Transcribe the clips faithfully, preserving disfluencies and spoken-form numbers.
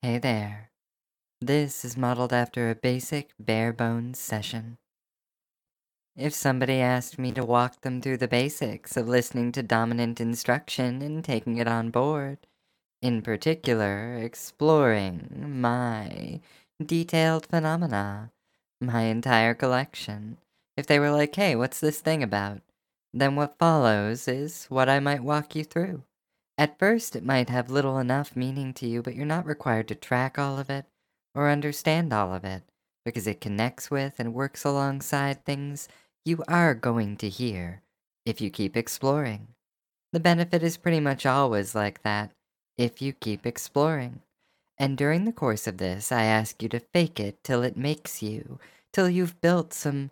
Hey there. This is modeled after a basic, bare bones session. If somebody asked me to walk them through the basics of listening to dominant instruction and taking it on board, in particular, exploring my detailed phenomena, my entire collection, if they were like, hey, what's this thing about? Then what follows is what I might walk you through. At first, it might have little enough meaning to you, but you're not required to track all of it or understand all of it because it connects with and works alongside things you are going to hear if you keep exploring. The benefit is pretty much always like that if you keep exploring. And during the course of this, I ask you to fake it till it makes you, till you've built some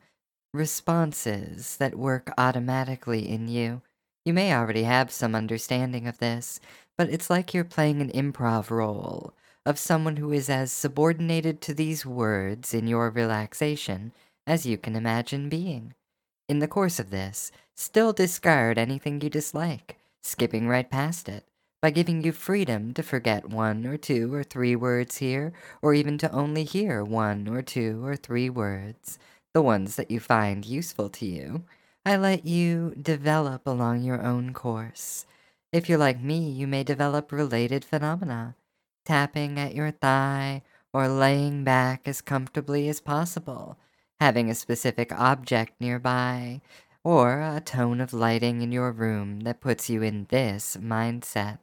responses that work automatically in you. You may already have some understanding of this, but it's like you're playing an improv role of someone who is as subordinated to these words in your relaxation as you can imagine being. In the course of this, still discard anything you dislike, skipping right past it, by giving you freedom to forget one or two or three words here, or even to only hear one or two or three words, the ones that you find useful to you. I let you develop along your own course. If you're like me, you may develop related phenomena, tapping at your thigh or laying back as comfortably as possible, having a specific object nearby, or a tone of lighting in your room that puts you in this mindset.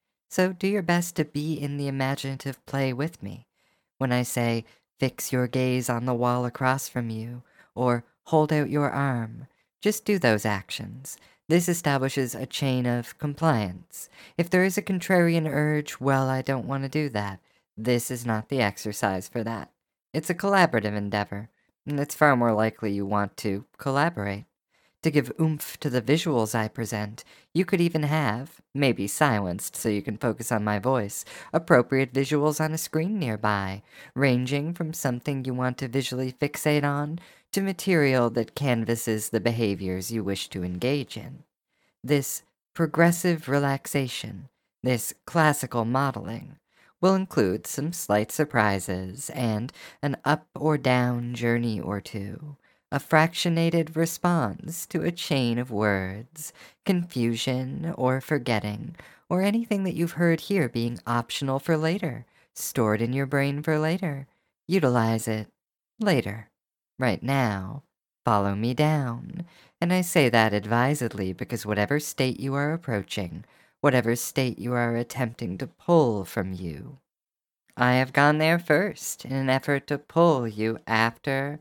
So do your best to be in the imaginative play with me. When I say, fix your gaze on the wall across from you, or hold out your arm, just do those actions. This establishes a chain of compliance. If there is a contrarian urge, well, I don't want to do that. This is not the exercise for that. It's a collaborative endeavor, and it's far more likely you want to collaborate. To give oomph to the visuals I present, you could even have, maybe silenced so you can focus on my voice, appropriate visuals on a screen nearby, ranging from something you want to visually fixate on to material that canvases the behaviors you wish to engage in. This progressive relaxation, this classical modeling, will include some slight surprises and an up or down journey or two, a fractionated response to a chain of words, confusion or forgetting, or anything that you've heard here being optional for later, stored in your brain for later. Utilize it later. Right now, follow me down. And I say that advisedly because whatever state you are approaching, whatever state you are attempting to pull from you, I have gone there first in an effort to pull you after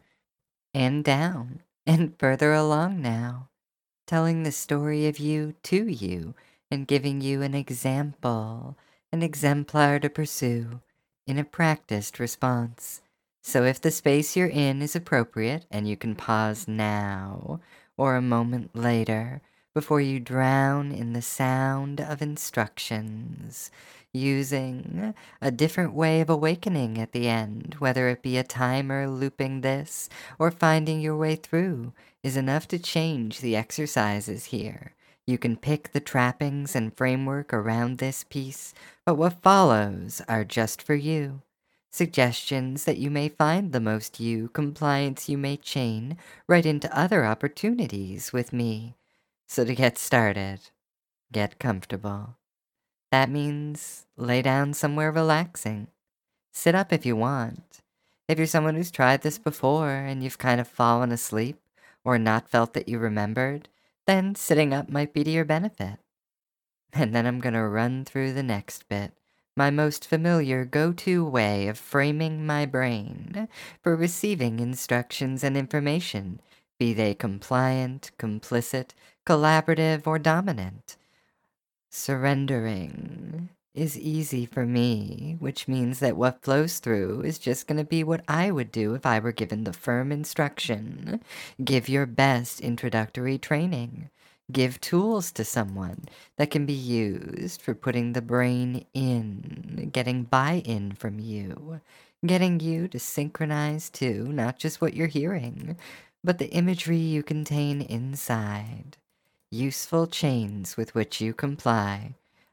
and down and further along now, telling the story of you to you and giving you an example, an exemplar to pursue in a practiced response. So if the space you're in is appropriate and you can pause now or a moment later before you drown in the sound of instructions, using a different way of awakening at the end, whether it be a timer looping this or finding your way through, is enough to change the exercises here. You can pick the trappings and framework around this piece, but what follows are just for you. Suggestions that you may find the most you, compliance you may chain right into other opportunities with me. So to get started, get comfortable. That means lay down somewhere relaxing. Sit up if you want. If you're someone who's tried this before and you've kind of fallen asleep or not felt that you remembered, then sitting up might be to your benefit. And then I'm going to run through the next bit, my most familiar go-to way of framing my brain for receiving instructions and information, be they compliant, complicit, collaborative, or dominant. Surrendering is easy for me, which means that what flows through is just going to be what I would do if I were given the firm instruction. Give your best introductory training. Give tools to someone that can be used for putting the brain in, getting buy in from you, getting you to synchronize to not just what you're hearing, but the imagery you contain inside. Useful chains with which you comply.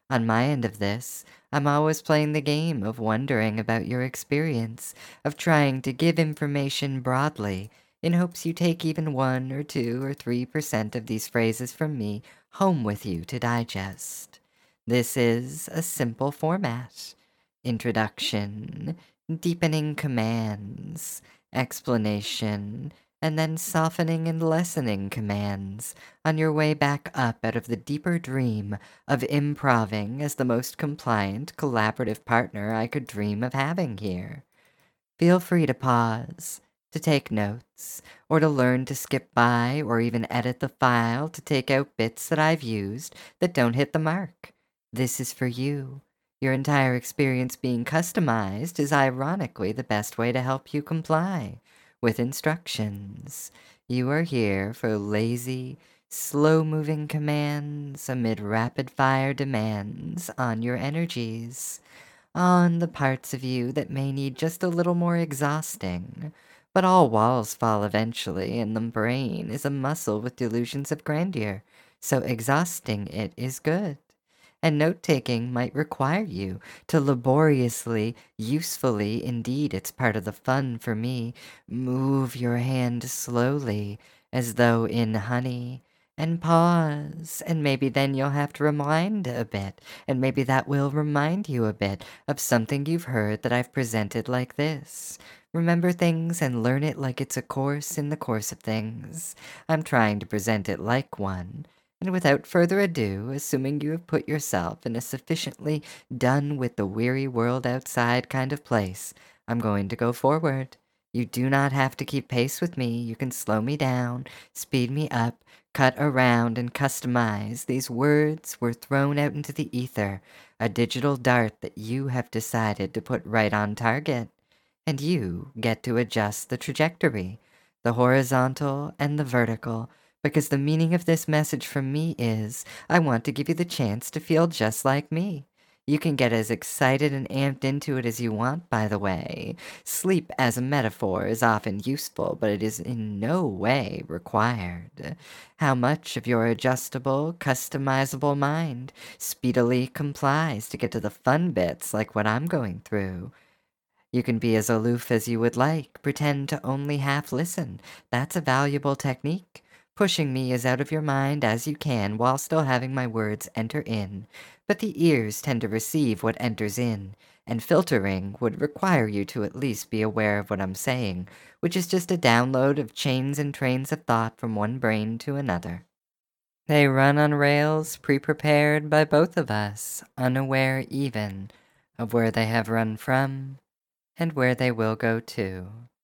On my end of this, I'm always playing the game of wondering about your experience, of trying to give information broadly in hopes you take even one or two or three percent of these phrases from me home with you to digest. This is a simple format: introduction, deepening commands, explanation, and then softening and lessening commands on your way back up out of the deeper dream of improving as the most compliant, collaborative partner I could dream of having here. Feel free to pause, to take notes, or to learn to skip by or even edit the file to take out bits that I've used that don't hit the mark. This is for you. Your entire experience being customized is ironically the best way to help you comply with instructions. You are here for lazy, slow-moving commands amid rapid-fire demands on your energies, on the parts of you that may need just a little more exhausting. But all walls fall eventually, and the brain is a muscle with delusions of grandeur, so exhausting it is good. And note-taking might require you to laboriously, usefully, indeed it's part of the fun for me, move your hand slowly, as though in honey, and pause, and maybe then you'll have to rewind a bit, and maybe that will remind you a bit of something you've heard that I've presented like this. Remember things and learn it like it's a course in the course of things. I'm trying to present it like one. And without further ado, assuming you have put yourself in a sufficiently done with the weary world outside kind of place, I'm going to go forward. You do not have to keep pace with me. You can slow me down, speed me up, cut around, and customize. These words were thrown out into the ether, a digital dart that you have decided to put right on target. And you get to adjust the trajectory, the horizontal and the vertical, because the meaning of this message from me is I want to give you the chance to feel just like me. You can get as excited and amped into it as you want, by the way. Sleep as a metaphor is often useful, but it is in no way required. How much of your adjustable, customizable mind speedily complies to get to the fun bits like what I'm going through? You can be as aloof as you would like, pretend to only half listen. That's a valuable technique. Pushing me as out of your mind as you can while still having my words enter in. But the ears tend to receive what enters in, and filtering would require you to at least be aware of what I'm saying, which is just a download of chains and trains of thought from one brain to another. They run on rails pre-prepared by both of us, unaware even of where they have run from and where they will go to.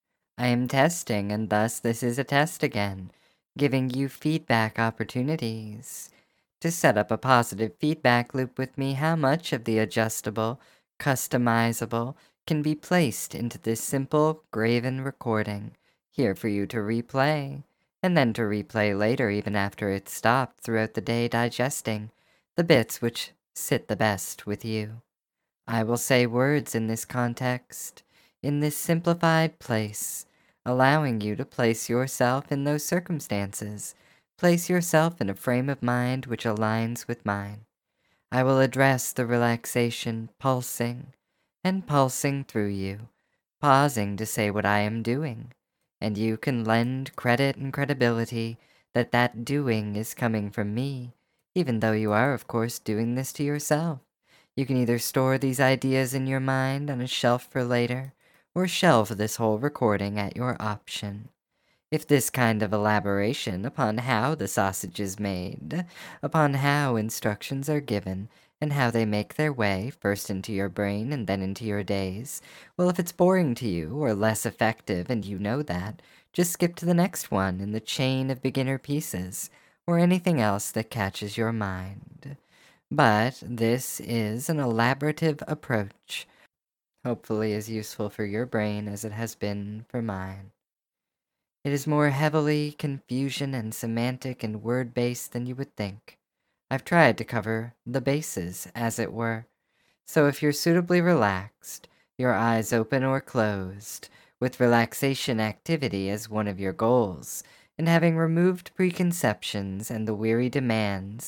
I am testing, and thus this is a test again, giving you feedback opportunities. To set up a positive feedback loop with me, how much of the adjustable, customizable, can be placed into this simple, graven recording, here for you to replay, and then to replay later even after it's stopped throughout the day digesting the bits which sit the best with you. I will say words in this context, in this simplified place, allowing you to place yourself in those circumstances, place yourself in a frame of mind which aligns with mine. I will address the relaxation pulsing and pulsing through you, pausing to say what I am doing, and you can lend credit and credibility that that doing is coming from me, even though you are, of course, doing this to yourself. You can either store these ideas in your mind on a shelf for later, or shelve this whole recording at your option. If this kind of elaboration upon how the sausage is made, upon how instructions are given, and how they make their way first into your brain and then into your days, well, if it's boring to you or less effective and you know that, just skip to the next one in the chain of beginner pieces, or anything else that catches your mind. But this is an elaborative approach, hopefully as useful for your brain as it has been for mine. It is more heavily confusion and semantic and word-based than you would think. I've tried to cover the bases, as it were. So if you're suitably relaxed, your eyes open or closed, with relaxation activity as one of your goals, and having removed preconceptions and the weary demands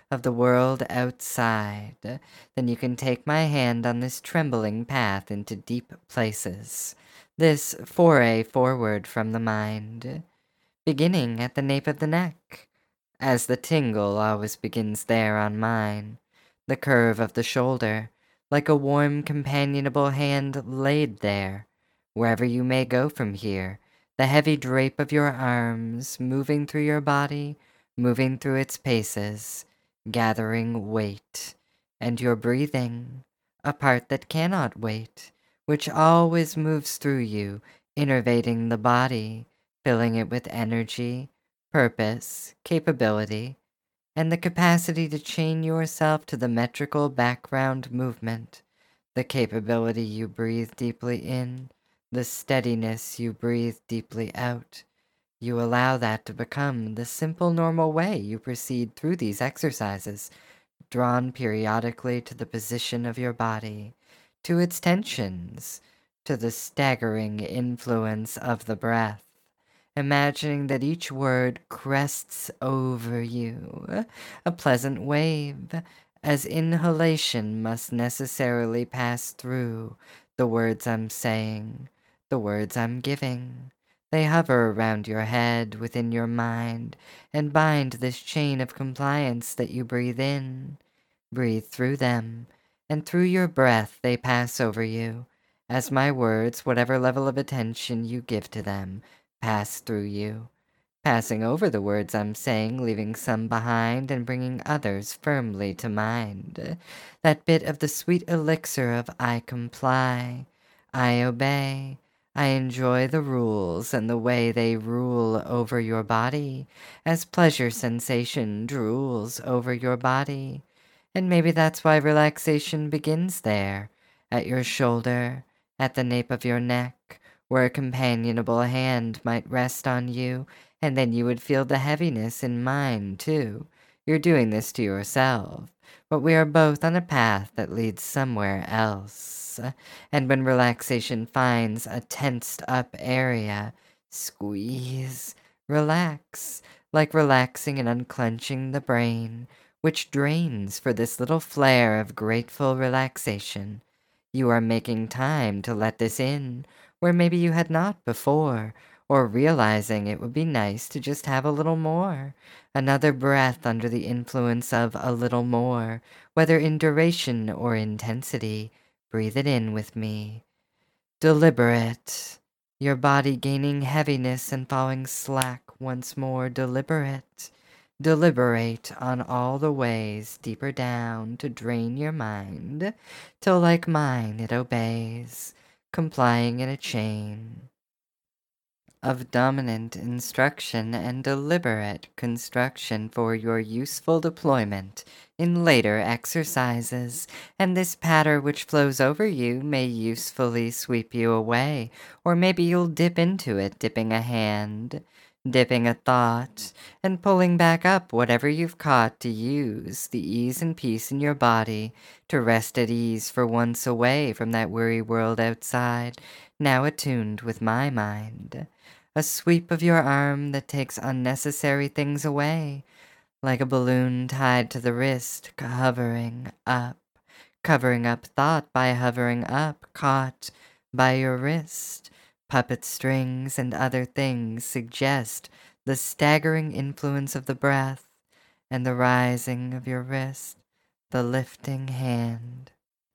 of the world outside, then you can take my hand on this trembling path into deep places, this foray forward from the mind, beginning at the nape of the neck, as the tingle always begins there on mine, the curve of the shoulder, like a warm companionable hand laid there, wherever you may go from here, the heavy drape of your arms moving through your body, moving through its paces, gathering weight, and your breathing, a part that cannot wait, which always moves through you, innervating the body, filling it with energy, purpose, capability, and the capacity to chain yourself to the metrical background movement, the capability you breathe deeply in, the steadiness you breathe deeply out. You allow that to become the simple normal way you proceed through these exercises, drawn periodically to the position of your body, to its tensions, to the staggering influence of the breath, imagining that each word crests over you, a pleasant wave, as inhalation must necessarily pass through the words I'm saying, the words I'm giving. They hover around your head, within your mind, and bind this chain of compliance that you breathe in. Breathe through them, and through your breath they pass over you, as my words, whatever level of attention you give to them, pass through you, passing over the words I'm saying, leaving some behind and bringing others firmly to mind. That bit of the sweet elixir of I comply, I obey, I enjoy the rules and the way they rule over your body, as pleasure sensation drools over your body. And maybe that's why relaxation begins there, at your shoulder, at the nape of your neck, where a companionable hand might rest on you, and then you would feel the heaviness in mine, too. You're doing this to yourself, but we are both on a path that leads somewhere else. And when relaxation finds a tensed up area, squeeze, relax, like relaxing and unclenching the brain, which drains for this little flare of grateful relaxation. You are making time to let this in, where maybe you had not before, or realizing it would be nice to just have a little more. Another breath under the influence of a little more, whether in duration or intensity. Breathe it in with me. Deliberate. Your body gaining heaviness and falling slack once more. Deliberate. Deliberate on all the ways deeper down to drain your mind, till like mine it obeys, complying in a chain of dominant instruction and deliberate construction for your useful deployment in later exercises, and this patter which flows over you may usefully sweep you away, or maybe you'll dip into it, dipping a hand, dipping a thought, and pulling back up whatever you've caught to use the ease and peace in your body to rest at ease for once away from that weary world outside, now attuned with my mind. A sweep of your arm that takes unnecessary things away, like a balloon tied to the wrist, hovering up, covering up thought by hovering up, caught by your wrist. Puppet strings and other things suggest the staggering influence of the breath and the rising of your wrist, the lifting hand,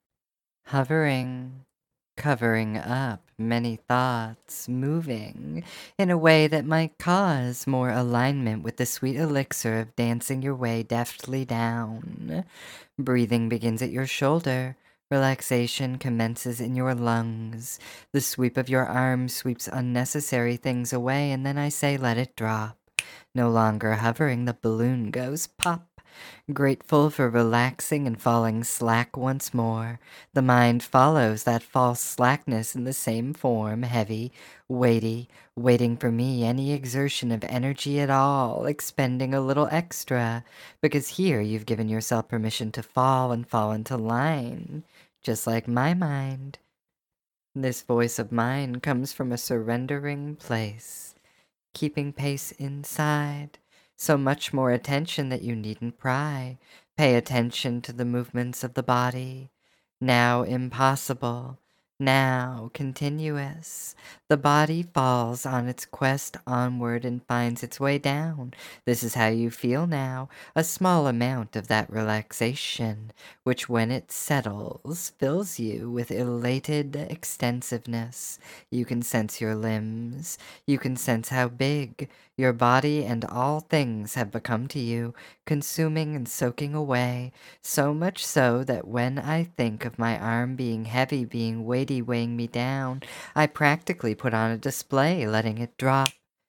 hovering, covering up many thoughts, moving in a way that might cause more alignment with the sweet elixir of dancing your way deftly down. Breathing begins at your shoulder. Relaxation commences in your lungs. The sweep of your arm sweeps unnecessary things away, and then I say let it drop. No longer hovering, the balloon goes pop. Grateful for relaxing and falling slack once more, the mind follows that false slackness in the same form, heavy, weighty, waiting for me any exertion of energy at all, expending a little extra, because here you've given yourself permission to fall and fall into line, just like my mind. This voice of mine comes from a surrendering place, keeping pace inside. So much more attention that you needn't pry, Pay attention to the movements of the body. Now impossible, now continuous. The body falls on its quest onward and finds its way down. This is how you feel now, a small amount of that relaxation, which when it settles, fills you with elated extensiveness. You can sense your limbs. You can sense how big your body and all things have become to you, consuming and soaking away, so much so that when I think of my arm being heavy, being weighty, weighing me down, I practically put on a display, letting it drop.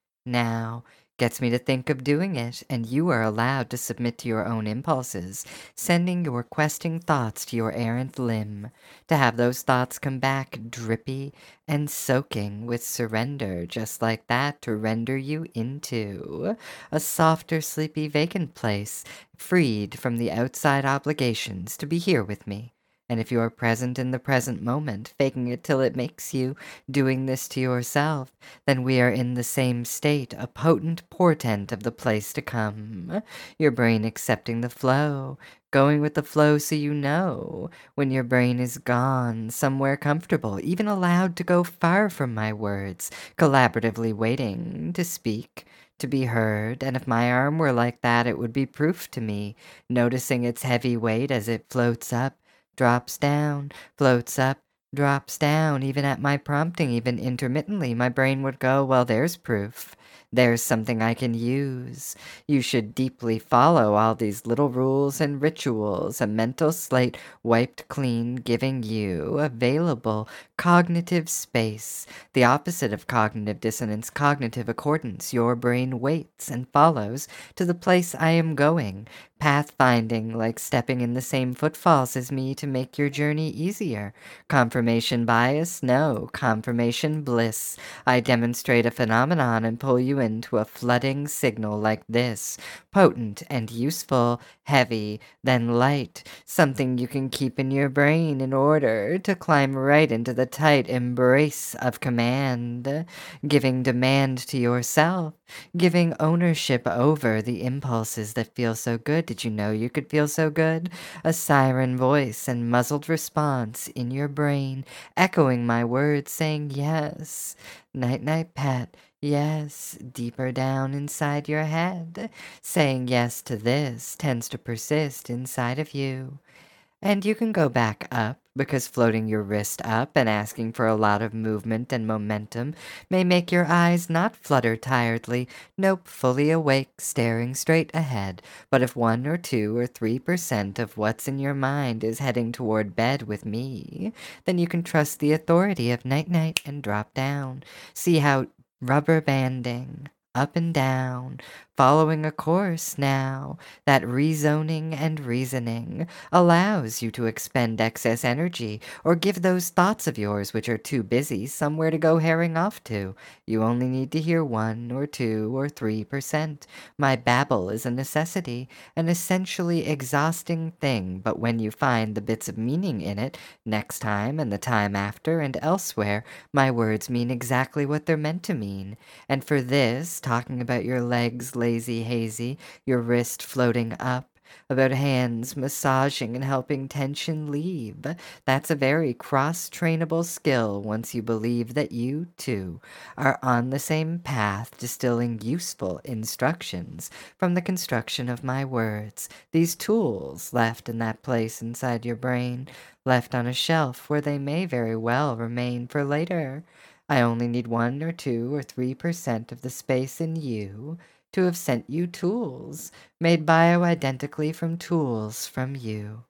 Now gets me to think of doing it, and you are allowed to submit to your own impulses, sending your questing thoughts to your errant limb, to have those thoughts come back drippy and soaking with surrender, just like that, to render you into a softer, sleepy, vacant place, freed from the outside obligations to be here with me. And if you are present in the present moment, faking it till it makes you, doing this to yourself, then we are in the same state, a potent portent of the place to come. Your brain accepting the flow, going with the flow so you know when your brain is gone, somewhere comfortable, even allowed to go far from my words, collaboratively waiting to speak, to be heard, and if my arm were like that, it would be proof to me, noticing its heavy weight as it floats up, drops down, floats up, drops down. Even at my prompting, even intermittently, my brain would go, well, there's proof. There's something I can use. You should deeply follow all these little rules and rituals, a mental slate wiped clean, giving you available cognitive space, the opposite of cognitive dissonance, cognitive accordance. Your brain waits and follows to the place I am going, pathfinding, like stepping in the same footfalls as me to make your journey easier. Confirmation bias? No. Confirmation bliss. I demonstrate a phenomenon and pull you into a flooding signal like this. Potent and useful, heavy, then light. Something you can keep in your brain in order to climb right into the tight embrace of command. Giving demand to yourself. Giving ownership over the impulses that feel so good. Did you know you could feel so good? A siren voice and muzzled response in your brain, echoing my words, saying yes. Night-night, pet. Yes, deeper down inside your head. Saying yes to this tends to persist inside of you. And you can go back up, because floating your wrist up and asking for a lot of movement and momentum may make your eyes not flutter tiredly, nope, fully awake, staring straight ahead. But if one or two or three percent of what's in your mind is heading toward bed with me, then you can trust the authority of night-night and drop down. See how rubber banding, up and down, following a course now, that rezoning and reasoning allows you to expend excess energy or give those thoughts of yours which are too busy somewhere to go herring off to. You only need to hear one or two or three percent. My babble is a necessity, an essentially exhausting thing, but when you find the bits of meaning in it, next time and the time after and elsewhere, my words mean exactly what they're meant to mean. And for this, talking about your legs lazy hazy, your wrist floating up, about hands massaging and helping tension leave, that's a very cross-trainable skill once you believe that you, too, are on the same path, distilling useful instructions from the construction of my words, these tools left in that place inside your brain, left on a shelf where they may very well remain for later. I only need one or two or three percent of the space in you to have sent you tools, made bioidentically from tools from you.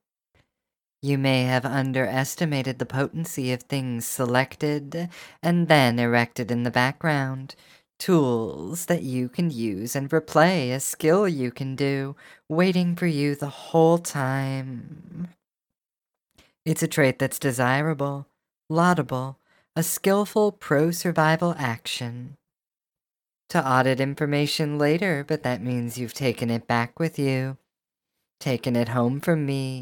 You may have underestimated the potency of things selected and then erected in the background. Tools that you can use and replay, a skill you can do, waiting for you the whole time. It's a trait that's desirable, laudable, a skillful pro-survival action. To audit information later, but that means you've taken it back with you, taken it home from me,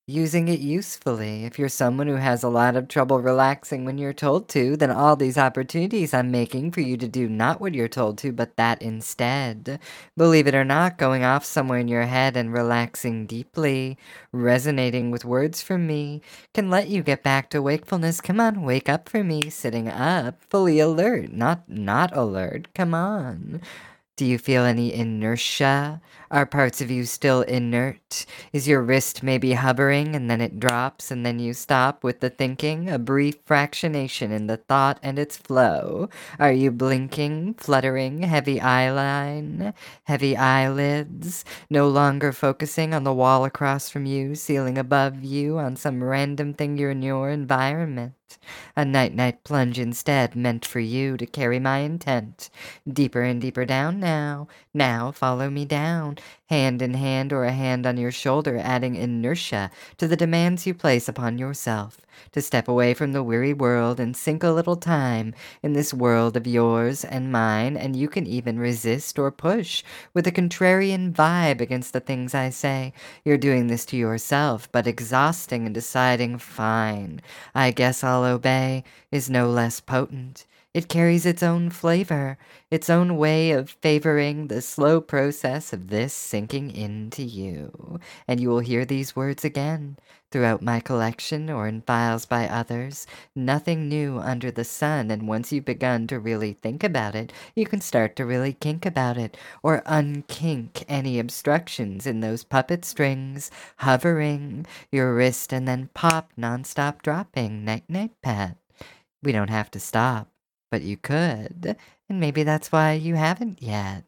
using it usefully. If you're someone who has a lot of trouble relaxing when you're told to, then all these opportunities I'm making for you to do not what you're told to, but that instead. Believe it or not, going off somewhere in your head and relaxing deeply, resonating with words from me, can let you get back to wakefulness. Come on, wake up for me, sitting up, fully alert, not not alert. Come on. Do you feel any inertia? Are parts of you still inert? Is your wrist maybe hovering and then it drops and then you stop with the thinking? A brief fractionation in the thought and its flow. Are you blinking, fluttering, heavy eyeline, heavy eyelids? No longer focusing on the wall across from you, ceiling above you, on some random thing you're in your environment. A night-night plunge instead, meant for you to carry my intent. Deeper and deeper down now. Now follow me down, hand in hand or a hand on your shoulder, adding inertia to the demands you place upon yourself. To step away from the weary world and sink a little time in this world of yours and mine, and you can even resist or push with a contrarian vibe against the things I say. You're doing this to yourself, but exhausting and deciding, fine, I guess I'll obey, is no less potent. It carries its own flavor, its own way of favoring the slow process of this sinking into you. And you will hear these words again throughout my collection or in files by others. Nothing new under the sun, and once you've begun to really think about it, you can start to really kink about it, or unkink any obstructions in those puppet strings, hovering your wrist and then pop, non-stop dropping. Night-night, Pat. We don't have to stop, but you could, and maybe that's why you haven't yet.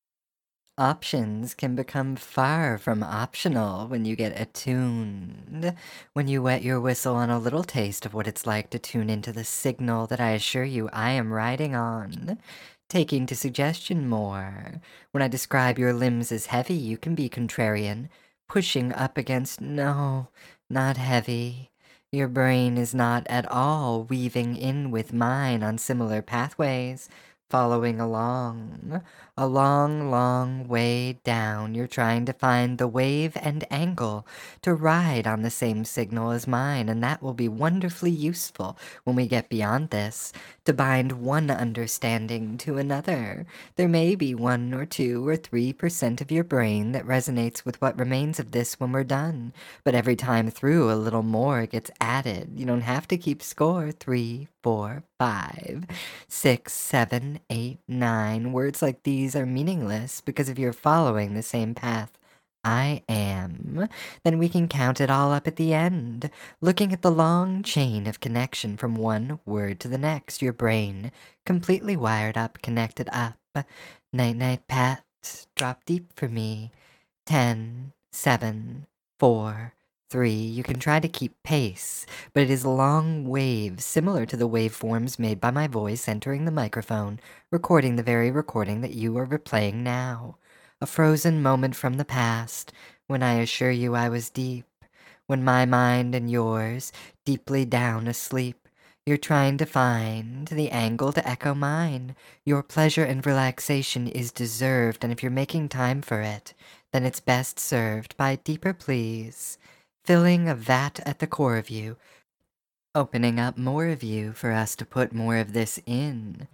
Options can become far from optional when you get attuned. When you wet your whistle on a little taste of what it's like to tune into the signal that I assure you I am riding on. Taking to suggestion more. When I describe your limbs as heavy, you can be contrarian. Pushing up against, no, not heavy. Your brain is not at all weaving in with mine on similar pathways, following along. A long, long way down, you're trying to find the wave and angle to ride on the same signal as mine, and that will be wonderfully useful when we get beyond this, to bind one understanding to another. There may be one or two or three percent of your brain that resonates with what remains of this when we're done, but every time through, a little more gets added. You don't have to keep score. Three, four, five, six, seven, eight, nine. Words like these are meaningless because if you're following the same path I am, then we can count it all up at the end, looking at the long chain of connection from one word to the next. Your brain, completely wired up, connected up. Night-night, Pat. Drop deep for me. Ten, seven, four, three. You can try to keep pace, but it is long waves, similar to the waveforms made by my voice entering the microphone, recording the very recording that you are replaying now. A frozen moment from the past, when I assure you I was deep, when my mind and yours, deeply down asleep, you're trying to find the angle to echo mine. Your pleasure and relaxation is deserved, and if you're making time for it, then it's best served by deeper pleas, filling a vat at the core of you, opening up more of you for us to put more of this in.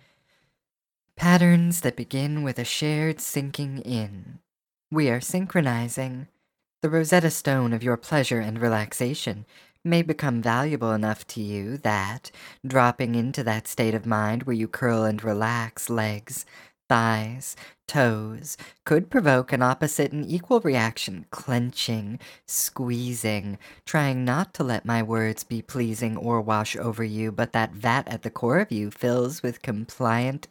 Patterns that begin with a shared sinking in. We are synchronizing. The Rosetta Stone of your pleasure and relaxation may become valuable enough to you that, dropping into that state of mind where you curl and relax legs, thighs, toes, could provoke an opposite and equal reaction, clenching, squeezing, trying not to let my words be pleasing or wash over you, but that vat at the core of you fills with compliant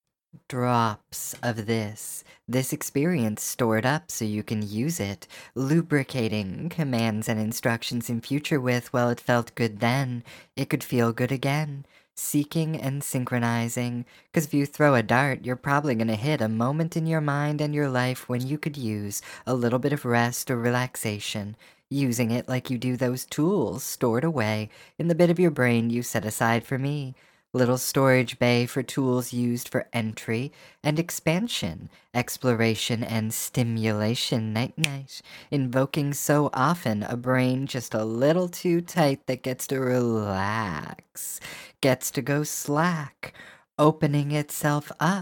drops of this, this experience stored up so you can use it, lubricating commands and instructions in future with, well, it felt good then, it could feel good again, seeking and synchronizing, because if you throw a dart, you're probably going to hit a moment in your mind and your life when you could use a little bit of rest or relaxation, using it like you do those tools stored away in the bit of your brain you set aside for me. Little storage bay for tools used for entry and expansion, exploration and stimulation, night-night, invoking so often a brain just a little too tight that gets to relax, gets to go slack, opening itself up.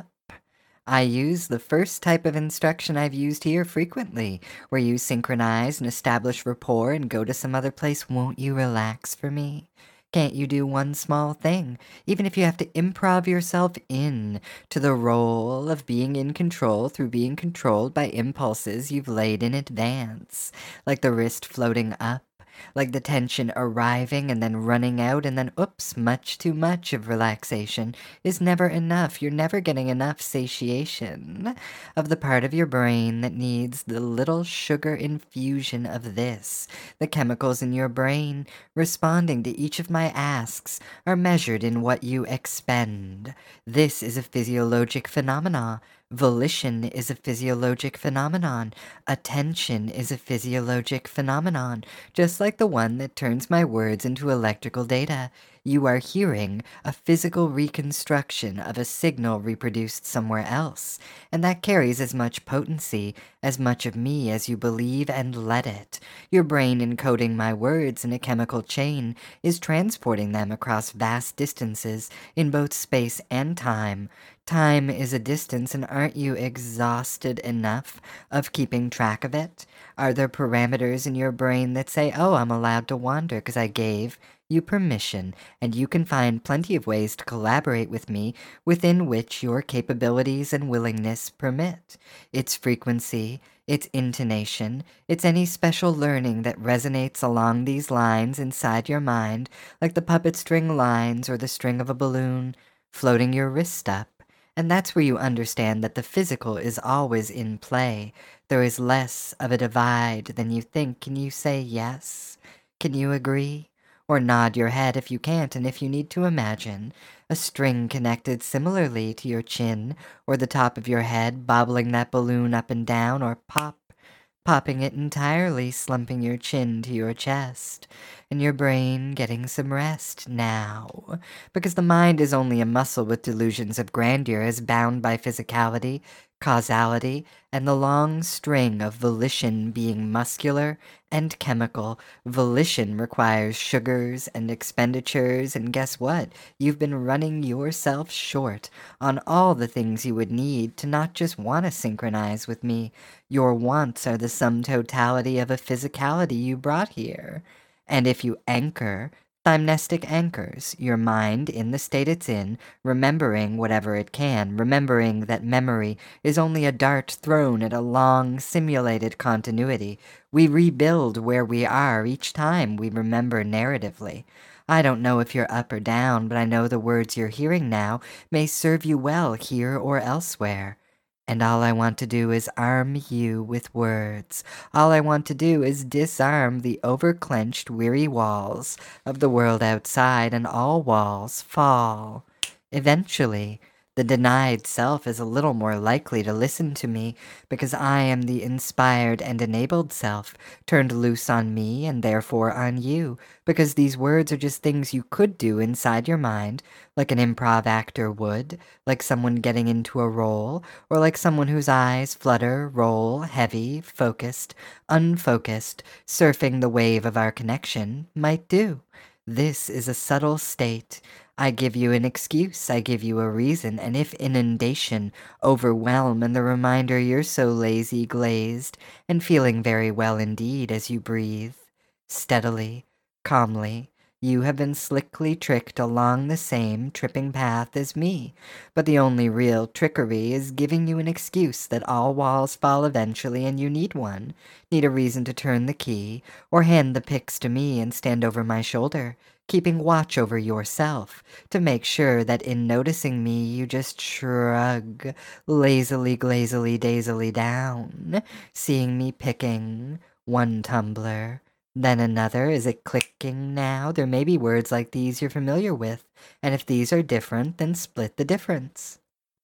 I use the first type of instruction I've used here frequently, where you synchronize and establish rapport and go to some other place. Won't you relax for me? Can't you do one small thing, even if you have to improv yourself in to the role of being in control through being controlled by impulses you've laid in advance, like the wrist floating up, like the tension arriving and then running out, and then oops, much too much of relaxation is never enough. You're never getting enough satiation of the part of your brain that needs the little sugar infusion of this. The chemicals in your brain responding to each of my asks are measured in what you expend. This is a physiologic phenomenon. Volition is a physiologic phenomenon. Attention is a physiologic phenomenon, just like the one that turns my words into electrical data. You are hearing a physical reconstruction of a signal reproduced somewhere else, and that carries as much potency, as much of me as you believe and let it. Your brain encoding my words in a chemical chain is transporting them across vast distances in both space and time. Time is a distance, and aren't you exhausted enough of keeping track of it? Are there parameters in your brain that say, oh, I'm allowed to wander because I gave you permission, and you can find plenty of ways to collaborate with me within which your capabilities and willingness permit? Its frequency, its intonation, it's any special learning that resonates along these lines inside your mind, like the puppet string lines or the string of a balloon, floating your wrist up. And that's where you understand that the physical is always in play. There is less of a divide than you think. Can you say yes? Can you agree? Or nod your head if you can't, and if you need to imagine a string connected similarly to your chin or the top of your head, bobbling that balloon up and down, or pop, popping it entirely, slumping your chin to your chest, and your brain getting some rest now. Because the mind is only a muscle with delusions of grandeur, as bound by physicality, causality, and the long string of volition being muscular and chemical. Volition requires sugars and expenditures, and guess what? You've been running yourself short on all the things you would need to not just want to synchronize with me. Your wants are the sum totality of a physicality you brought here. And if you anchor, thymnestic anchors, your mind in the state it's in, remembering whatever it can, remembering that memory is only a dart thrown at a long, simulated continuity. We rebuild where we are each time we remember narratively. I don't know if you're up or down, but I know the words you're hearing now may serve you well here or elsewhere. And all I want to do is arm you with words. All I want to do is disarm the overclenched, weary walls of the world outside, and all walls fall. Eventually, the denied self is a little more likely to listen to me because I am the inspired and enabled self, turned loose on me and therefore on you, because these words are just things you could do inside your mind, like an improv actor would, like someone getting into a role, or like someone whose eyes flutter, roll, heavy, focused, unfocused, surfing the wave of our connection might do. This is a subtle state. I give you an excuse, I give you a reason, and if inundation, overwhelm, and the reminder you're so lazy, glazed, and feeling very well indeed as you breathe, steadily, calmly, you have been slickly tricked along the same tripping path as me, but the only real trickery is giving you an excuse that all walls fall eventually and you need one, need a reason to turn the key, or hand the picks to me and stand over my shoulder, keeping watch over yourself, to make sure that in noticing me you just shrug lazily, glazily, dazily down, seeing me picking one tumbler, then another. Is it clicking now? There may be words like these you're familiar with, and if these are different, then split the difference.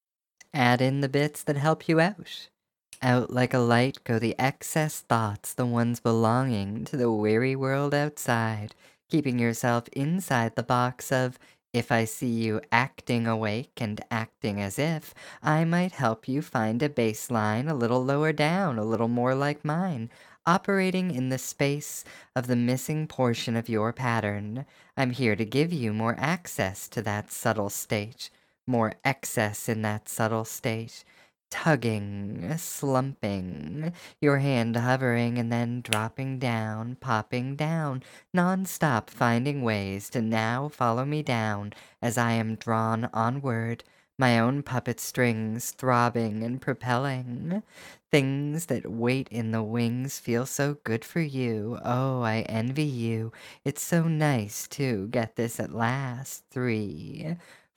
Add in the bits that help you out. Out like a light go the excess thoughts, the ones belonging to the weary world outside, keeping yourself inside the box of If I see you acting awake and acting as if, I might help you find a baseline a little lower down, a little more like mine, operating in the space of the missing portion of your pattern. I'm here to give you more access to that subtle state, more excess in that subtle state. Tugging, slumping, your hand hovering and then dropping down, popping down, non-stop finding ways to now follow me down as I am drawn onward, my own puppet strings throbbing and propelling. Things that wait in the wings feel so good for you. Oh, I envy you. It's so nice to get this at last. Three,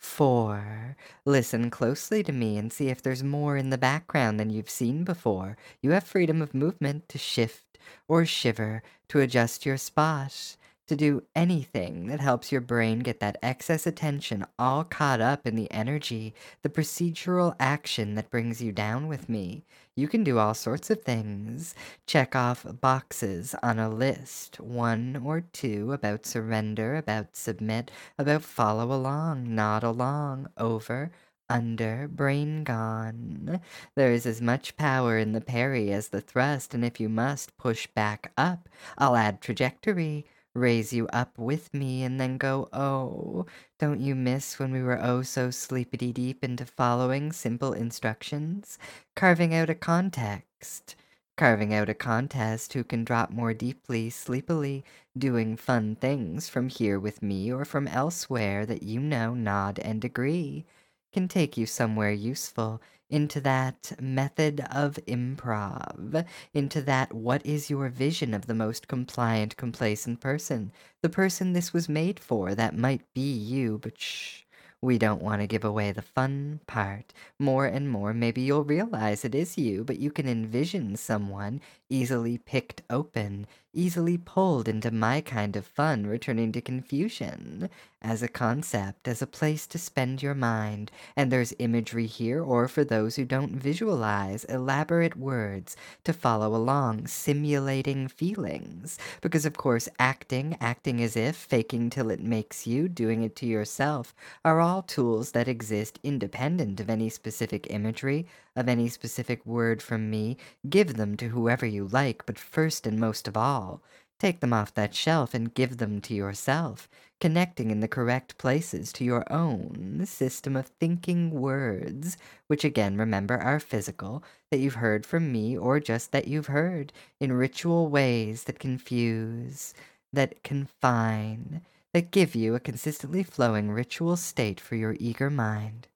four. Listen closely to me and see if there's more in the background than you've seen before. You have freedom of movement to shift or shiver, to adjust your spot, to do anything that helps your brain get that excess attention all caught up in the energy, the procedural action that brings you down with me. You can do all sorts of things. Check off boxes on a list, one or two, about surrender, about submit, about follow along, nod along, over, under, brain gone. There is as much power in the parry as the thrust, and if you must push back up, I'll add trajectory, raise you up with me, and then go, oh, don't you miss when we were oh so sleepity deep into following simple instructions? Carving out a context. Carving out a contest who can drop more deeply, sleepily, doing fun things from here with me or from elsewhere that you know, nod and agree, can take you somewhere useful, into that method of improv, into that what is your vision of the most compliant, complacent person, the person this was made for, that might be you, but shh, we don't want to give away the fun part. More and more, maybe you'll realize it is you, but you can envision someone easily picked open, easily pulled into my kind of fun, returning to confusion as a concept, as a place to spend your mind. And there's imagery here, or for those who don't visualize, elaborate words to follow along, simulating feelings. Because, of course, acting, acting as if, faking till it makes you, doing it to yourself, are all tools that exist independent of any specific imagery, of any specific word from me. Give them to whoever you like, but first and most of all, take them off that shelf and give them to yourself, connecting in the correct places to your own system of thinking words, which again, remember, are physical, that you've heard from me or just that you've heard, in ritual ways that confuse, that confine, that give you a consistently flowing ritual state for your eager mind.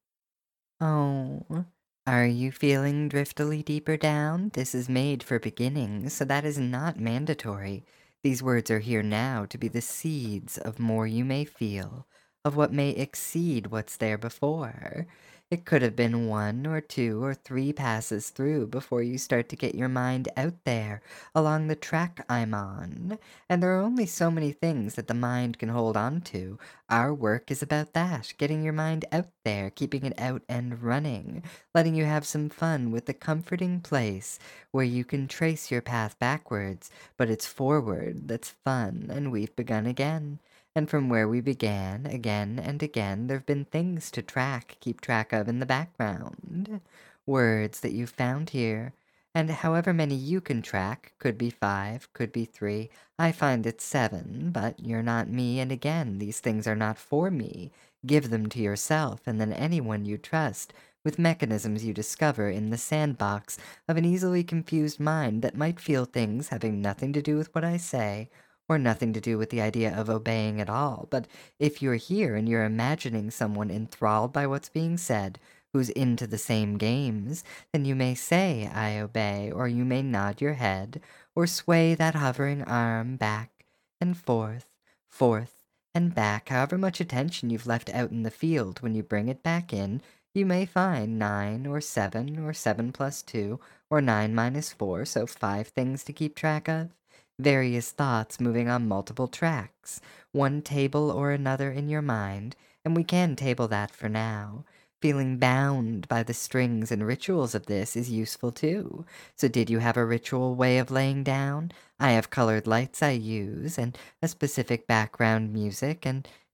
Oh, are you feeling driftily deeper down? This is made for beginnings, so that is not mandatory. These words are here now to be the seeds of more you may feel, of what may exceed what's there before. It could have been one or two or three passes through before you start to get your mind out there along the track I'm on. And there are only so many things that the mind can hold on to. Our work is about that, getting your mind out there, keeping it out and running, letting you have some fun with the comforting place where you can trace your path backwards, but it's forward that's fun, and we've begun again. And from where we began, again and again, there've been things to track, keep track of in the background. Words that you've found here, and however many you can track, could be five, could be three, I find it's seven, but you're not me, and again, these things are not for me. Give them to yourself, and then anyone you trust, with mechanisms you discover in the sandbox of an easily confused mind that might feel things having nothing to do with what I say, or nothing to do with the idea of obeying at all. But if you're here and you're imagining someone enthralled by what's being said, who's into the same games, then you may say, I obey, or you may nod your head, or sway that hovering arm back and forth, forth and back. However much attention you've left out in the field, when you bring it back in, you may find nine or seven or seven plus two or nine minus four, so five things to keep track of. Various thoughts moving on multiple tracks, one table or another in your mind, and we can table that for now. Feeling bound by the strings and rituals of this is useful too. So did you have a ritual way of laying down? I have colored lights I use, and a specific background music, and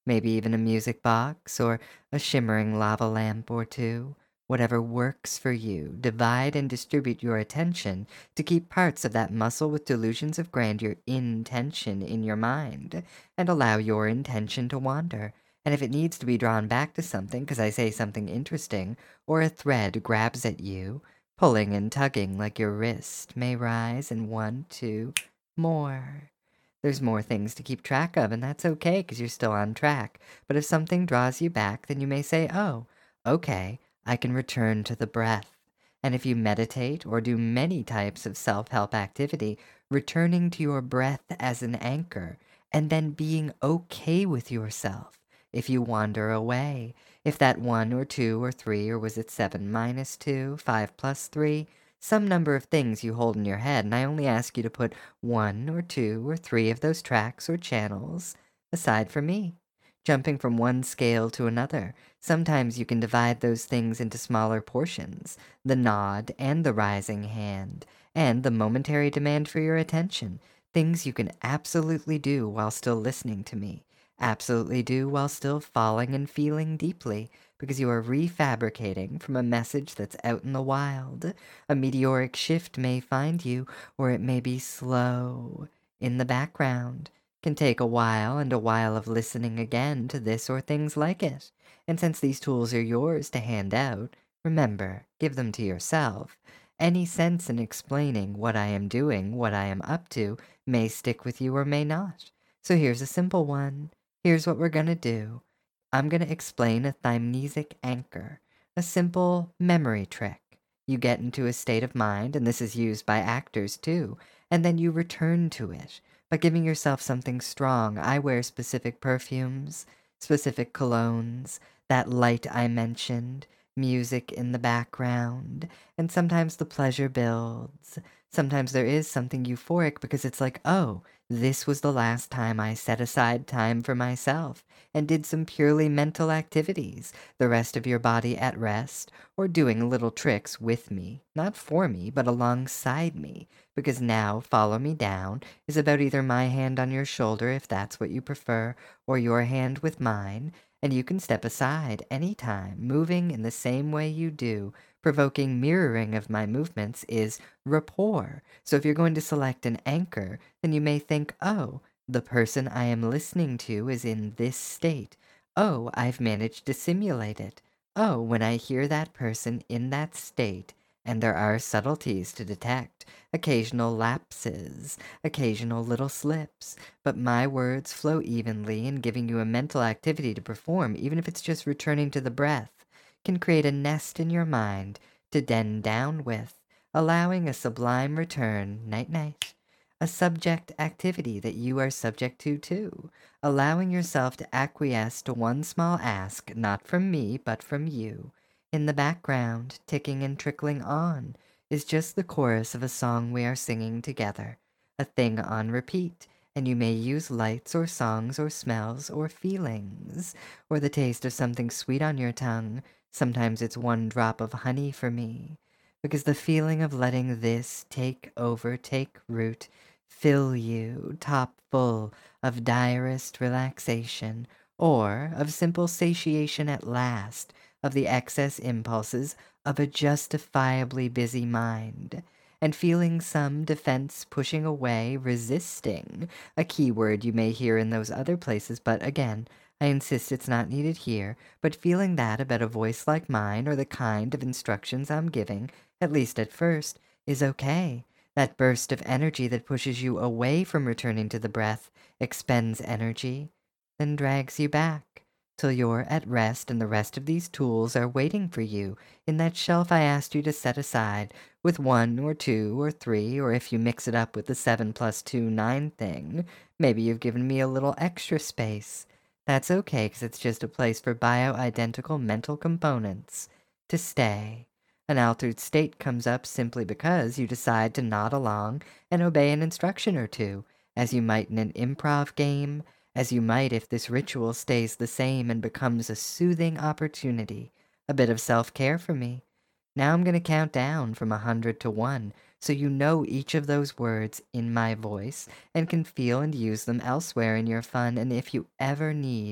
maybe even a music box or a shimmering lava lamp or two. Whatever works for you, divide and distribute your attention to keep parts of that muscle with delusions of grandeur in tension in your mind, and allow your intention to wander. And if it needs to be drawn back to something because I say something interesting, or a thread grabs at you, pulling and tugging like your wrist may rise in one, two, more. There's more things to keep track of, and that's okay because you're still on track. But if something draws you back, then you may say, oh, okay, I can return to the breath. And if you meditate or do many types of self help activity, returning to your breath as an anchor, and then being okay with yourself if you wander away. If that one or two or three, or was it seven minus two, five plus three, some number of things you hold in your head, and I only ask you to put one or two or three of those tracks or channels aside for me. Jumping from one scale to another, sometimes you can divide those things into smaller portions, the nod and the rising hand, and the momentary demand for your attention, things you can absolutely do while still listening to me, absolutely do while still falling and feeling deeply, because you are refabricating from a message that's out in the wild. A meteoric shift may find you, or it may be slow in the background. Can take a while and a while of listening again to this or things like it. And since these tools are yours to hand out, remember, give them to yourself. Any sense in explaining what I am doing, what I am up to, may stick with you or may not. So here's a simple one. Here's what we're going to do. I'm going to explain a thymnesic anchor, a simple memory trick. You get into a state of mind, and this is used by actors too, and then you return to it by giving yourself something strong. I wear specific perfumes, specific colognes, that light I mentioned, music in the background, and sometimes the pleasure builds. Sometimes there is something euphoric because it's like, oh, this was the last time I set aside time for myself and did some purely mental activities, the rest of your body at rest, or doing little tricks with me, not for me, but alongside me, because now Follow Me Down is about either my hand on your shoulder, if that's what you prefer, or your hand with mine, and you can step aside anytime, moving in the same way you do. Provoking mirroring of my movements is rapport. So if you're going to select an anchor, then you may think, oh, the person I am listening to is in this state. Oh, I've managed to simulate it. Oh, when I hear that person in that state, and there are subtleties to detect, occasional lapses, occasional little slips, but my words flow evenly and giving you a mental activity to perform, even if it's just returning to the breath, can create a nest in your mind to den down with, allowing a sublime return, night-night, a subject activity that you are subject to too, allowing yourself to acquiesce to one small ask, not from me, but from you. In the background, ticking and trickling on, is just the chorus of a song we are singing together, a thing on repeat, and you may use lights or songs or smells or feelings, or the taste of something sweet on your tongue. Sometimes it's one drop of honey for me, because the feeling of letting this take over, take root, fill you top full of direst relaxation, or of simple satiation at last, of the excess impulses of a justifiably busy mind, and feeling some defense pushing away, resisting, a key word you may hear in those other places, but again, I insist it's not needed here, but feeling that about a voice like mine or the kind of instructions I'm giving, at least at first, is okay. That burst of energy that pushes you away from returning to the breath, expends energy, then drags you back, till you're at rest and the rest of these tools are waiting for you in that shelf I asked you to set aside, with one or two or three, or if you mix it up with the seven plus two, nine thing, maybe you've given me a little extra space. That's okay, because it's just a place for bio-identical mental components to stay. An altered state comes up simply because you decide to nod along and obey an instruction or two, as you might in an improv game, as you might if this ritual stays the same and becomes a soothing opportunity, a bit of self-care for me. Now I'm going to count down from a hundred to one, so you know each of those words in my voice and can feel and use them elsewhere in your fun, and if you ever need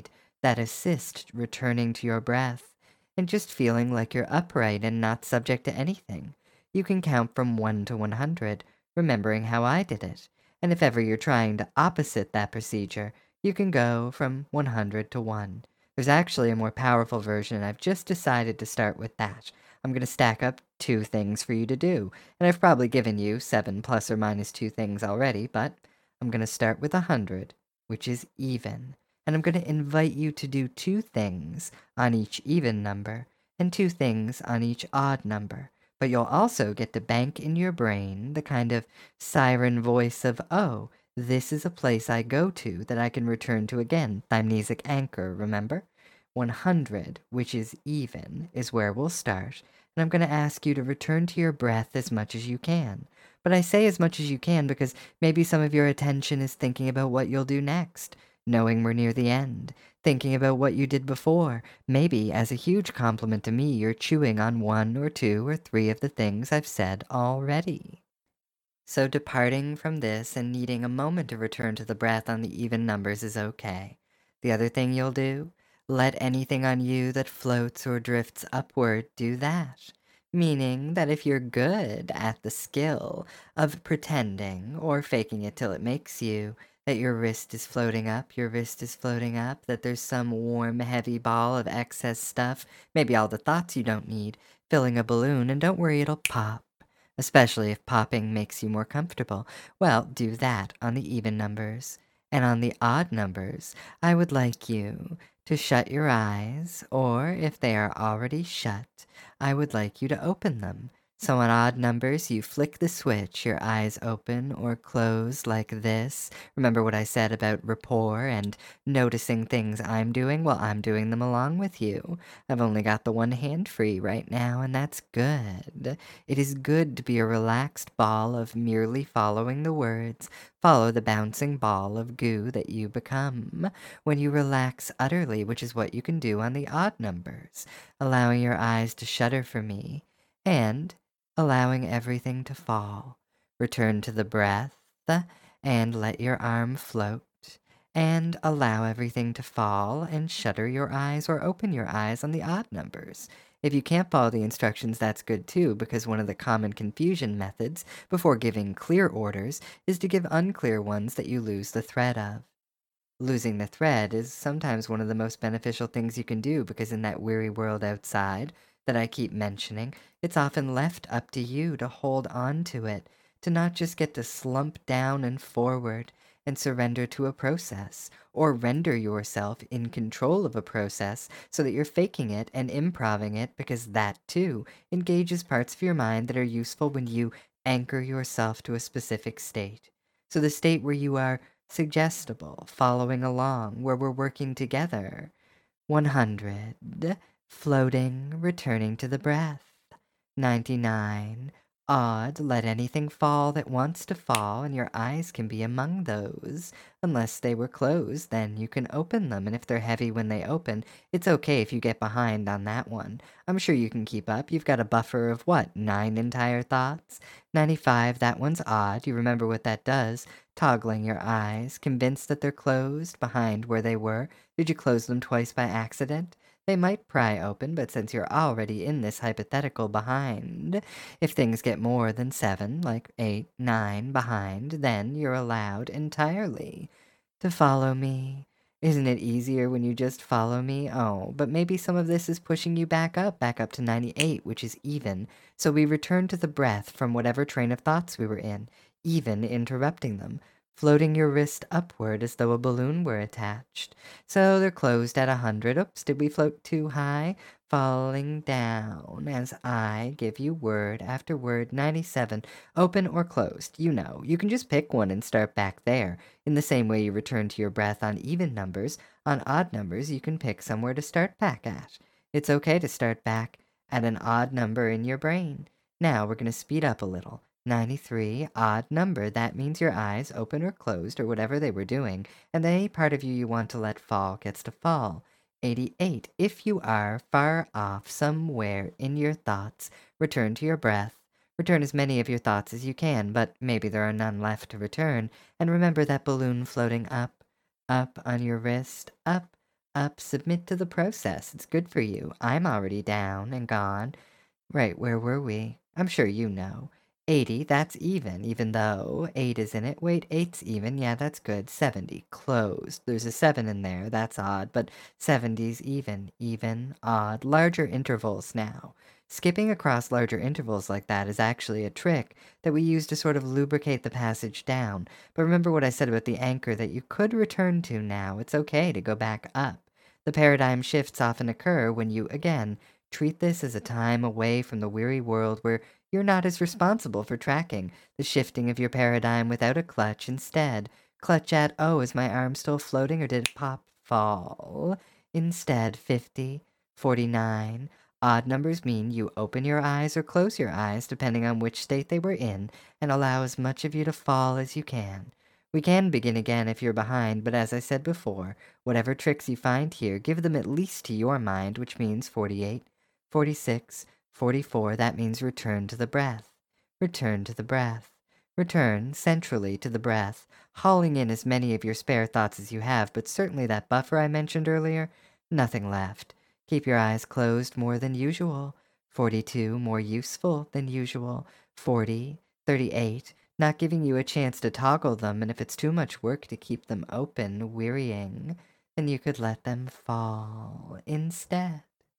that assist returning to your breath and just feeling like you're upright and not subject to anything. You can count from one to one hundred, remembering how I did it. And if ever you're trying to opposite that procedure, you can go from one hundred to one. There's actually a more powerful version, and I've just decided to start with that. I'm going to stack up two things for you to do, and I've probably given you seven plus or minus two things already, but I'm going to start with one hundred, which is even. And I'm going to invite you to do two things on each even number and two things on each odd number. But you'll also get to bank in your brain the kind of siren voice of, oh, this is a place I go to that I can return to again. Thymnesic anchor, remember? one hundred, which is even, is where we'll start. And I'm going to ask you to return to your breath as much as you can. But I say as much as you can because maybe some of your attention is thinking about what you'll do next, knowing we're near the end, thinking about what you did before. Maybe, as a huge compliment to me, you're chewing on one or two or three of the things I've said already. So departing from this and needing a moment to return to the breath on the even numbers is okay. The other thing you'll do, let anything on you that floats or drifts upward do that. Meaning that if you're good at the skill of pretending or faking it till it makes you, that your wrist is floating up, your wrist is floating up, that there's some warm, heavy ball of excess stuff, maybe all the thoughts you don't need, filling a balloon, and don't worry, it'll pop. Especially if popping makes you more comfortable. Well, do that on the even numbers. And on the odd numbers, I would like you to shut your eyes, or if they are already shut, I would like you to open them. So on odd numbers, you flick the switch, your eyes open or close like this. Remember what I said about rapport and noticing things I'm doing? Well, I'm doing them along with you. I've only got the one hand free right now, and that's good. It is good to be a relaxed ball of merely following the words. Follow the bouncing ball of goo that you become when you relax utterly, which is what you can do on the odd numbers, allowing your eyes to shutter for me, and allowing everything to fall. Return to the breath, and let your arm float, and allow everything to fall, and shutter your eyes or open your eyes on the odd numbers. If you can't follow the instructions, that's good too, because one of the common confusion methods before giving clear orders is to give unclear ones that you lose the thread of. Losing the thread is sometimes one of the most beneficial things you can do because in that weary world outside that I keep mentioning, it's often left up to you to hold on to it, to not just get to slump down and forward and surrender to a process, or render yourself in control of a process so that you're faking it and improving it because that, too, engages parts of your mind that are useful when you anchor yourself to a specific state. So the state where you are suggestible, following along, where we're working together. one hundred, floating, returning to the breath. ninety-nine, odd, let anything fall that wants to fall, and your eyes can be among those. Unless they were closed, then you can open them, and if they're heavy when they open, it's okay if you get behind on that one. I'm sure you can keep up. You've got a buffer of what, nine entire thoughts? ninety-five, that one's odd. You remember what that does. Toggling your eyes, convinced that they're closed behind where they were. Did you close them twice by accident? They might pry open, but since you're already in this hypothetical behind, if things get more than seven, like eight, nine behind, then you're allowed entirely to follow me. Isn't it easier when you just follow me? Oh, but maybe some of this is pushing you back up, back up to ninety-eight, which is even. So we return to the breath from whatever train of thoughts we were in, even interrupting them, floating your wrist upward as though a balloon were attached. So they're closed at a hundred. Oops, did we float too high? Falling down as I give you word after word. ninety-seven, open or closed. You know, you can just pick one and start back there. In the same way you return to your breath on even numbers, on odd numbers you can pick somewhere to start back at. It's okay to start back at an odd number in your brain. Now we're going to speed up a little. ninety-three, odd number. That means your eyes, open or closed or whatever they were doing, and any part of you you want to let fall gets to fall. eighty-eight, if you are far off somewhere in your thoughts, return to your breath. Return as many of your thoughts as you can, but maybe there are none left to return, and remember that balloon floating up, up on your wrist, up, up, submit to the process. It's good for you. I'm already down and gone. Right, where were we? I'm sure you know. eighty, that's even, even though eight is in it. Wait, eight's even. Yeah, that's good. seventy, closed. There's a seven in there. That's odd, but seventy's even. Even, odd. Larger intervals now. Skipping across larger intervals like that is actually a trick that we use to sort of lubricate the passage down. But remember what I said about the anchor that you could return to now. It's okay to go back up. The paradigm shifts often occur when you, again, treat this as a time away from the weary world where you're not as responsible for tracking the shifting of your paradigm without a clutch. Instead, clutch at, oh, is my arm still floating or did it pop fall? Instead, fifty, forty-nine. Odd numbers mean you open your eyes or close your eyes depending on which state they were in and allow as much of you to fall as you can. We can begin again if you're behind, but as I said before, whatever tricks you find here, give them at least to your mind, which means forty-eight, forty-six, forty-four, that means return to the breath. Return to the breath. Return centrally to the breath, hauling in as many of your spare thoughts as you have, but certainly that buffer I mentioned earlier, nothing left. Keep your eyes closed more than usual. forty-two, more useful than usual. forty, thirty-eight, not giving you a chance to toggle them, and if it's too much work to keep them open, wearying, then you could let them fall instead.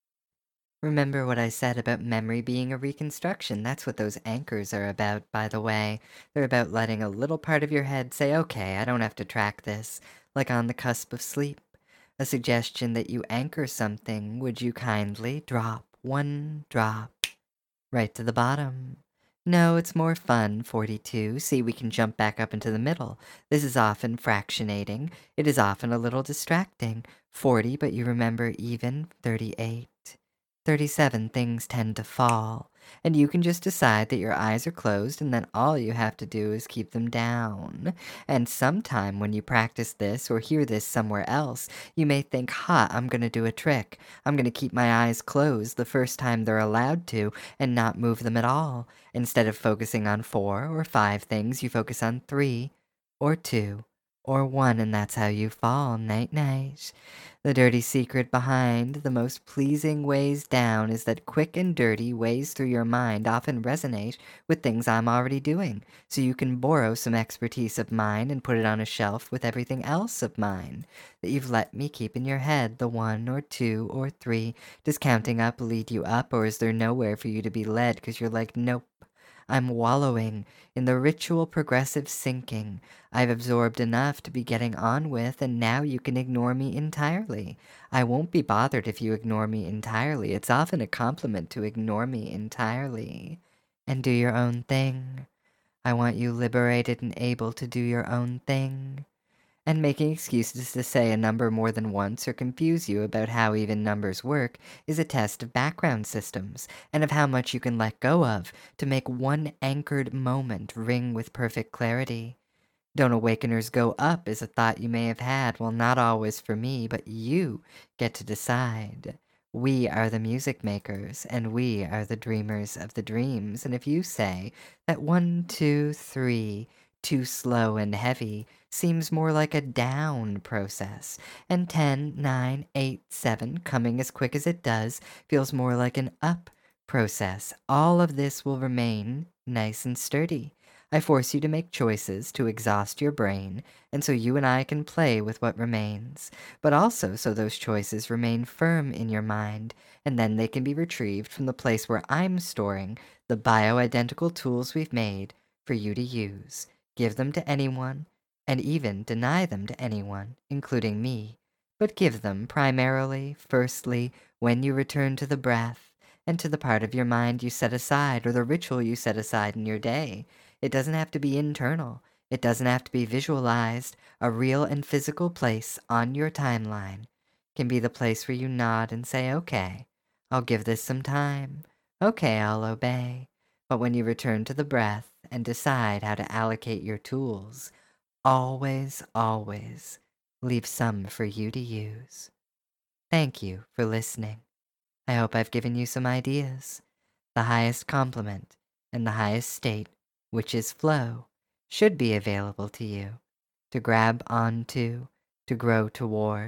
Remember what I said about memory being a reconstruction? That's what those anchors are about, by the way. They're about letting a little part of your head say, okay, I don't have to track this, like on the cusp of sleep. A suggestion that you anchor something, would you kindly drop one drop right to the bottom? No, it's more fun, forty-two. See, we can jump back up into the middle. This is often fractionating. It is often a little distracting. forty, but you remember even, thirty-eight. thirty-seven, things tend to fall, and you can just decide that your eyes are closed and then all you have to do is keep them down. And sometime when you practice this or hear this somewhere else, you may think, ha, I'm going to do a trick. I'm going to keep my eyes closed the first time they're allowed to and not move them at all. Instead of focusing on four or five things, you focus on three or two or one, and that's how you fall. Night-night. The dirty secret behind the most pleasing ways down is that quick and dirty ways through your mind often resonate with things I'm already doing, so you can borrow some expertise of mine and put it on a shelf with everything else of mine that you've let me keep in your head, the one or two or three. Does counting up lead you up, or is there nowhere for you to be led because you're like, nope, I'm wallowing in the ritual progressive sinking. I've absorbed enough to be getting on with, and now you can ignore me entirely. I won't be bothered if you ignore me entirely. It's often a compliment to ignore me entirely and do your own thing. I want you liberated and able to do your own thing. And making excuses to say a number more than once or confuse you about how even numbers work is a test of background systems and of how much you can let go of to make one anchored moment ring with perfect clarity. Don't awakeners go up is a thought you may have had, well, not always for me, but you get to decide. We are the music makers, and we are the dreamers of the dreams, and if you say that one, two, three, too slow and heavy, seems more like a down process, and ten, nine, eight, seven, coming as quick as it does, feels more like an up process, all of this will remain nice and sturdy. I force you to make choices to exhaust your brain, and so you and I can play with what remains, but also so those choices remain firm in your mind, and then they can be retrieved from the place where I'm storing the bioidentical tools we've made for you to use. Give them to anyone, and even deny them to anyone, including me, but give them primarily, firstly, when you return to the breath, and to the part of your mind you set aside or the ritual you set aside in your day. It doesn't have to be internal. It doesn't have to be visualized. A real and physical place on your timeline can be the place where you nod and say, okay, I'll give this some time. Okay, I'll obey. But when you return to the breath and decide how to allocate your tools, always, always leave some for you to use. Thank you for listening. I hope I've given you some ideas. The highest compliment and the highest state, which is flow, should be available to you to grab onto, to grow toward,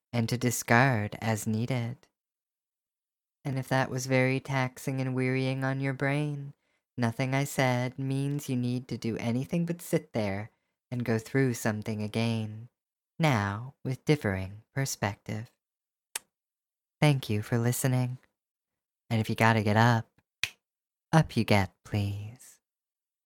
and to discard as needed. And if that was very taxing and wearying on your brain, nothing I said means you need to do anything but sit there and go through something again, now with differing perspective. Thank you for listening. And if you gotta get up, up you get, please.